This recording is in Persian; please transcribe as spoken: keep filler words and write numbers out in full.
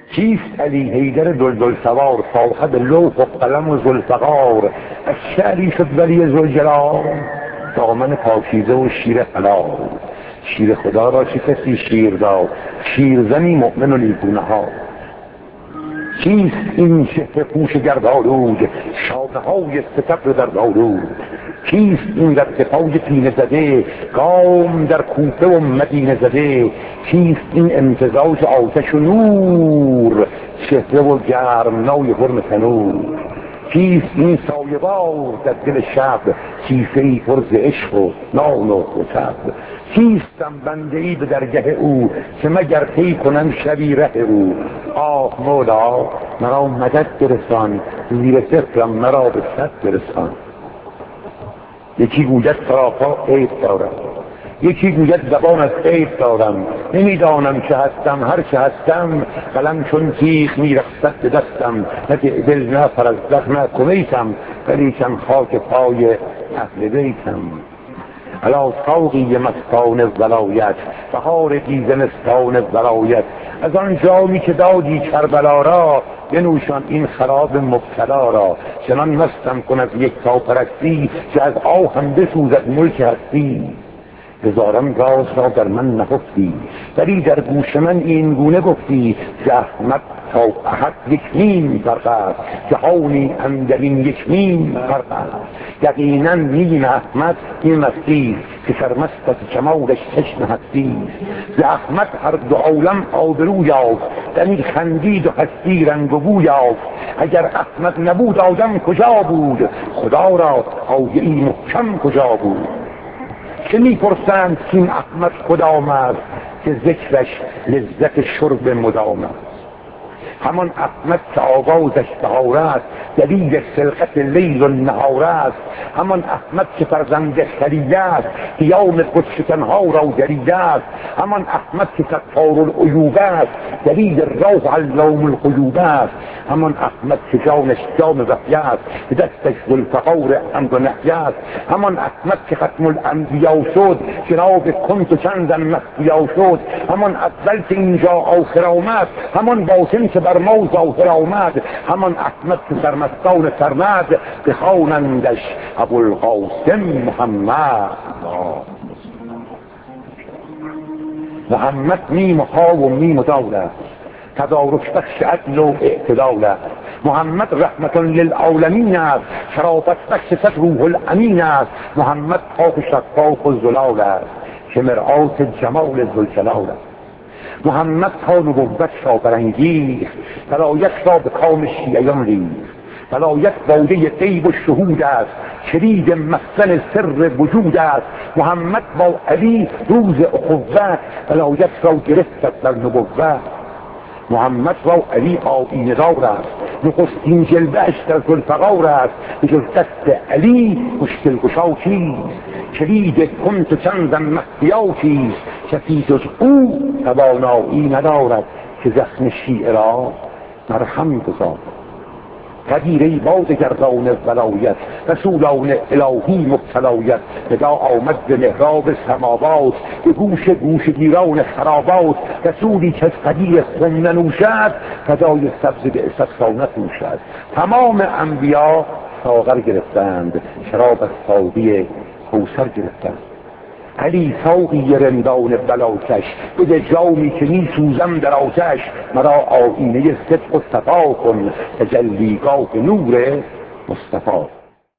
کیست علی حیدر دلدل سوار صاحب لوح و قلم و ذوالفقار؟ از شعری شد ولی ذوالجلال دامن پاکیزه و شیر حلال. شیر خدا را چه کسی شیر داد؟ شیرزنی مؤمن و نیکونه ها. چیست این شهر پوش گردآلود شانه های ستبر در دارود؟ کیست این در پای پینه زده گام در کوفه و مدینه زده؟ کیست این امتزاج آتش و نور چهره و گرمنای حرم تنور؟ کیست این سایه‌وار در دل شب کیسه‌ای پر ز عشق و نان و طب؟ کیستم بنده ای به درگه او که مگر طی کنم شبی ره او؟ آه مولا مرا مدد برسان زیر فکرم مرا به صد برسان. یکی گوید سراپا عیب دارم، یکی گوید زبان از عیب دارم، نمیدانم چه هستم هر چه هستم قلم چون تیغ میرقصد به دستم، نه دل نه فرزدق نه کمیتم ولیکن خاک پای اهل بیتم. علا ساقی مستان ولایت بهار زمستان ولایت، از آن جامی که دادی کربلا را بنوشان این خراب مبتلا را. چنان مستم کن از یک تا پرستی که از آهم بسوزد ملک هستی. هزاران راز را در من نهفتی ولی در گوش من این گونه گفتی که احمد تا احد یک نیم فرق است، جهانی اندر این یک نیم فرق است. یقینا نیم احمد این مستی که سرمست از جمالش چشم هستی. ز احمد هر دو عالم آبرو یافت دمی خندید و هستی رنگ و بو یافت. اگر احمد نبود آدم کجا بود؟ خدا را آیه ای محکم کجا بود؟ که میپرسند که این احمد کدام است که ذکرش لذت شرب مدام است؟ همان احمد که آوازش بهار است دلیل خلقت لیل و نهار است. همان احمد که فرزند خلیل است قیام خودشکنها را دریده است. همان احمد که ستار العیوب است دلیل روح علام الغیوب است. همان احمد که جانش جام وحی است به دستش ذوالفقار حمد و نحی است. همان احمد که ختم الانبیا شد جناب کنت و چندن مخفیا شد. همان اول که اینجا آخر آمد همان باطن که بر ما ظاهر آمد. همان احمد که سرمستان سرمد بخوانندش ابوالقاسم محمد. محمد میم ها و میم دال است تدارک بخش عدل و اعتدال است. محمد رحمت للعالمین است شرافت بخش صد روح الامین است. محمد پاک شفاف و زلال است که مرآت جمال ذوالجلال است. محمد تا نبوت را برانگیخت ولایت را به کام شیعیان ریخت. ولایت باده غیب و شهود است کلید مخزن سر وجود است. محمد با علی روز اخوت ولایت را گرفت در نبوت. محمد را علی آیینه دار است نخستین جلوه اش در ذوالفقار است. به جز دست علی مشکل گشا چیست؟ کلید کنت چندم مخفیا چیست؟ کسی جز او توانایی ندارد که زخم شیعه را مرهم گذارد. قدیره باد گردان ولایت رسولان الهی مبتلایت. ندا آمد به محراب سماوات به گوش گوش گیران خرابات. رسولی که از قدیر خون ننوشد فدای سبز به استثنا نفروشد. تمام انبیا ساغر گرفتند شراب از ساقی کوثر گرفتند. علی ساقی رندان بلاکش بده جامی که می سوزم در آتش. مرا آیینه صدق و صفا کن تجلیگاه نور مصطفی.